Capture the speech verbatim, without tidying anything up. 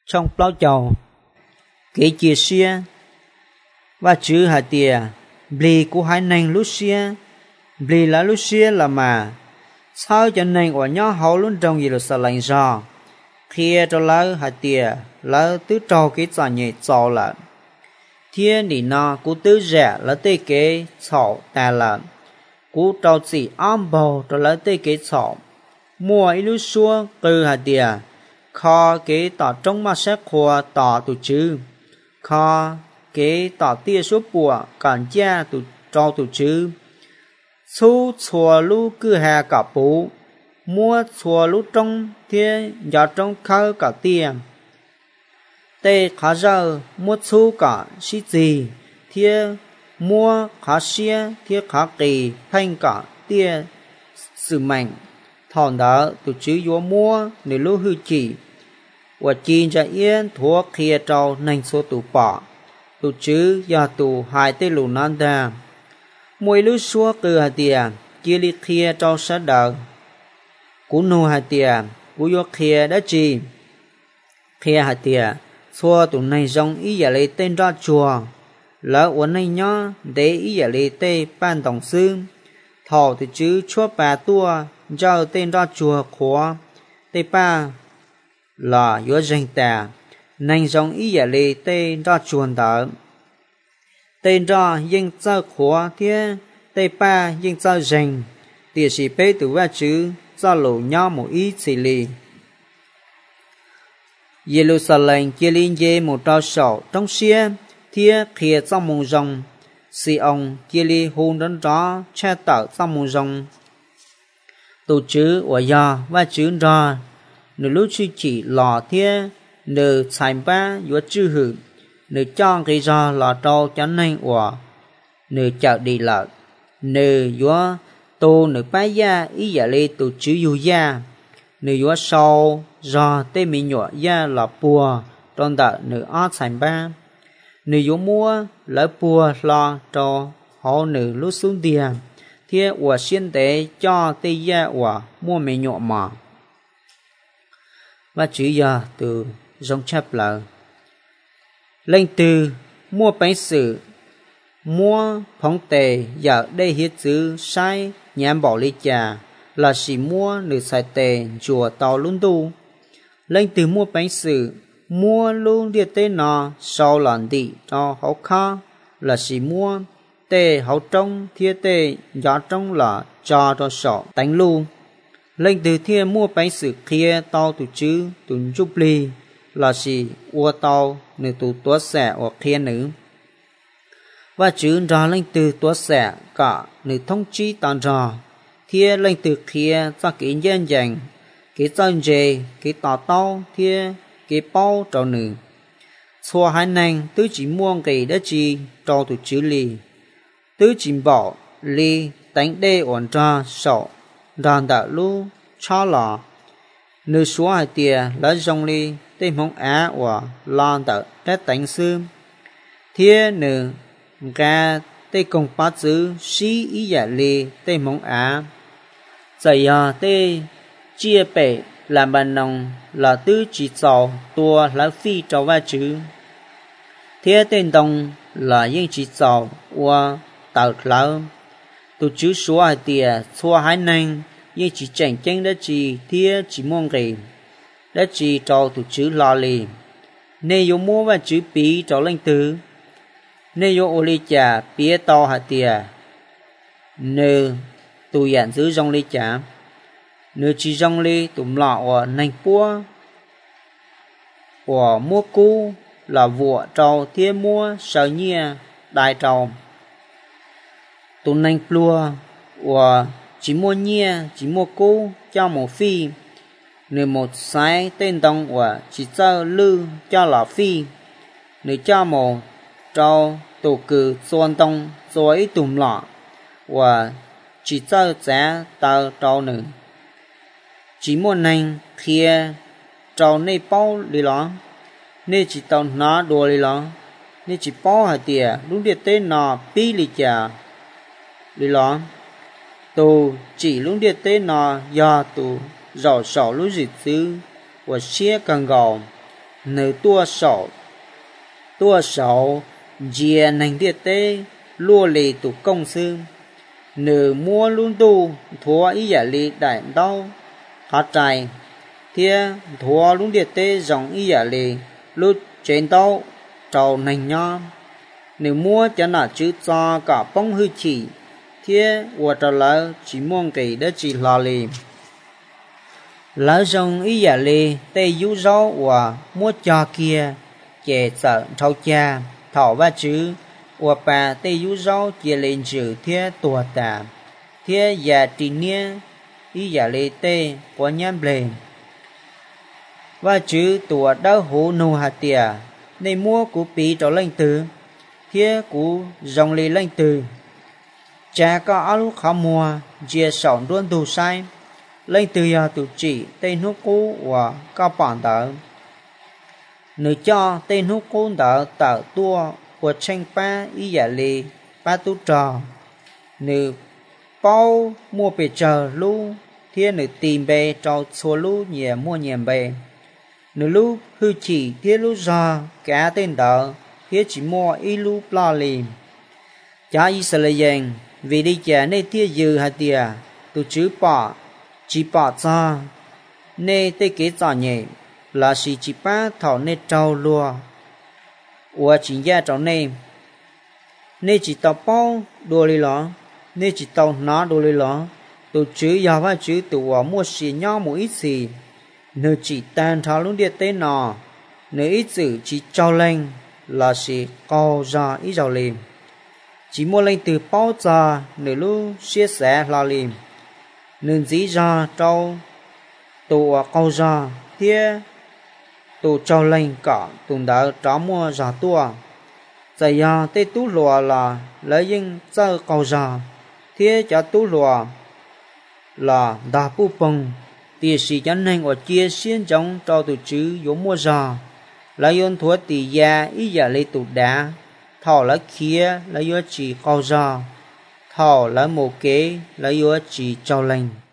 trong bao chầu cái chia xia và chữ hạt tiền bì của hai nành lúc xia bì là lúc xia là mà sao cho nên ở nhỏ hậu luôn trong gì là sợ lạnh gió khi cho lỡ hạt tiền lỡ tứ trâu cái trò nhẹ trò là thiên đi nó cú tứ rẻ lỡ tê cái sổ ta là cú trâu chỉ ôm bầu cho lỡ tê cái sổ mua ít lúc xua từ hạt tiền kho cái tỏ trong mà sẽ khoa tỏ tụ chữ kho cái tỏ tia số bùa còn cha tụ cho tụ chữ su chùa lu cứ hà cả bố mua chùa lu trong thiên giờ trong khơi cả tiền tê khá giờ mua su cả sĩ gì thiên mua khá xia thiên khá kỳ phanh cả tia sự mạnh thòn đó tụ chữ vô mua nếu lu hư chỉ và chi cho yên thua kia trâu nành số tụ bỏ tụ chữ do tụ hai tê lù nan đà mỗi lúc xua từ hạt tiền kia li kia trâu sát đờ cú nô hạt tiền cú vô kia đã chi kia hạt tiền xua tụ này dòng ý giả lấy tên ra chùa lỡ uốn này nhó để ý giả lấy tê ban tổng sư thọ tụ chữ chúa bà tua giao tên ra chùa khóa tê ba là yếu danh tà nành dòng ý giả lì tên ra chuồn đỡ tên ra yên giao khóa thiên tê ba yên giao danh tìa sĩ bê tử va chữ do lũ nhau một ý xì lì Jerusalem kia linh dê một trao sổ trong xia thiên khía trong mông rồng xì ông kia li hôn đến đó che tở trong mông rồng tụ chữ và do va chữ ra nửa lúc suy chỉ lò thiên nửa xài ba yếu chữ hử nửa cho cái do lò trâu cho nên của nửa chợ đi lợn nửa yếu tô nửa bá gia ý giả lê tụ chữ yu gia nửa yếu sâu do tê mi nhỏ gia là bùa trong đợt nửa ót xài ba nửa yếu mua lỡ bùa lo cho họ nửa lúc xuống tiền thiên của xuyên tế cho tê gia của mua mì nhỏ mà và chữ giờ từ dòng chép là lên từ mua bánh sử mua phóng tề giờ đây hiết chữ sai nhãn bỏ lý trà là chỉ mua nửa xài tề chùa tàu luôn tu lên từ mua bánh sử mua luôn địa tê nọ sau lần đi cho hậu kha là chỉ mua tê hậu trong thiết tê giá trong là cho cho sọ đánh luôn lên từ thiên mua bánh sử kia tao tụ chữ tụ giúp ly là gì ua tao nửa tụ tuốt xẻ hoặc kia nữ và chữ ra lên từ tuốt xẻ cả nửa thông chi tàn ra thiên lên từ kia ra kỹ nhân dành kỹ chân dề kỹ tỏ tao thiên kỹ bao trò nữ xua hai nành tứ chỉ mua kỹ đất chi cho tụ chữ ly tứ chỉ bỏ ly đánh đê ổn ra sọ đàn đã lu cho là nữ số hai tia đã dòng ly tê mong á và lan đã tết đánh sư thiên nữ ga tê công bát chữ sĩ ý giả ly tê mong á dạy à tê chia bể làm bàn nòng là tứ chỉ trò tua là phi trò va chữ thiên tên đồng là yên chỉ trò và tạo lão tụ chữ số hai tia số hai nành nhưng chỉ chẳng tranh đã chỉ thiên chỉ mong gì đã chỉ cho tụ chữ lo lì nên yếu mua và chữ bí cho lên từ nên yếu ô ly trà bía to hạt tìa nên tụ dặn giữ dòng ly trà nên chỉ dòng ly tụm lọ ở nành búa của mua cú là vua trâu thiên mua sợ nhia đại trâu tụ nành plua của chỉ mua nhia chỉ mua cú cho một phi nếu một sai tên đồng của chỉ cho lư cho là phi nếu cho một trâu tổ cử xuân tông rồi tùm lọ và chỉ cho giá tờ trâu nữ chỉ mua nành kia trâu này bao đi lo nên chỉ tàu nó đùa đi lo nên chỉ bao hạt tiền đúng địa tên nó pi lì chả đi lo tù chỉ lúc địa tế nó do tù rõ sổ lúc dịch tư và xế càng gầu nữ tua sổ tua sổ dìa nành địa tế lua lì tụ công sư nữ mua luôn tu thua ý giả lì đại đau hát trai thia thua luôn địa tế dòng ý giả lì lúc trên tàu trầu nành nho nữ mua cho nà chữ cho cả bông hư chỉ thia và trở lại chỉ mong kỳ đã chỉ lò lì lỡ dòng ý giả lì tê dũ dấu và mua cho kia chè sợ thâu cha thọ ba chữ và bà tê dũ dấu chia lên chữ thia tùa tà thia giả trì nia ý giả lì tê của nhám lên và chữ tùa đau hổ nô hạt tìa nên mua của bí trở lên từ thia của dòng lì lên từ cha có áo lúc khó mua chia sỏn luôn đủ sai lên từ giờ tụ chỉ tên hút cũ và cao bản đỡ nữ cho tên hút cũ đỡ tạo tua của tranh ba ý giả lì ba tu trò nữ bao mua bề chờ lưu thiên nữ tìm bề cho số lưu nhẹ mua nhẹ bề nữ lưu hư chỉ thiên lưu do cả tên đỡ thiên chỉ mua ý lưu lo lìm cha ý sẽ lấy dành vì đi chả nên thiên dư hạt tìa tụ chữ bỏ chỉ bỏ ra nên tê kế rõ nhẹ là chỉ chỉ ba thảo nên trâu lùa và chỉ ra trâu nên nên chỉ tao bao đồ lì lọ nên chỉ tao nó đồ lì lọ tụ chữ giờ và chữ tụ ở mua xì nhau một ít gì nơi chỉ tan thảo luôn điện tên nọ nơi ít chữ chỉ trâu lên là chỉ câu ra ít giàu liền chỉ mua lên từ bao giờ nơi lúc chia sẻ là liền nên dĩ ra trâu tụ câu ra thia tụ trâu lên cả tụ đã trả mua ra tua giờ ya tê tú lùa là lấy những giờ câu ra thia cho tú lùa là đa bu bông thì sĩ cho nên ở chia xiên trong trâu tụ chữ yếu mua ra lấy yon thua tỷ gia ý giả lấy tụ đá thọ lấy kia lấy yếu chỉ câu ra thọ lấy một kế lấy yếu chỉ trâu lên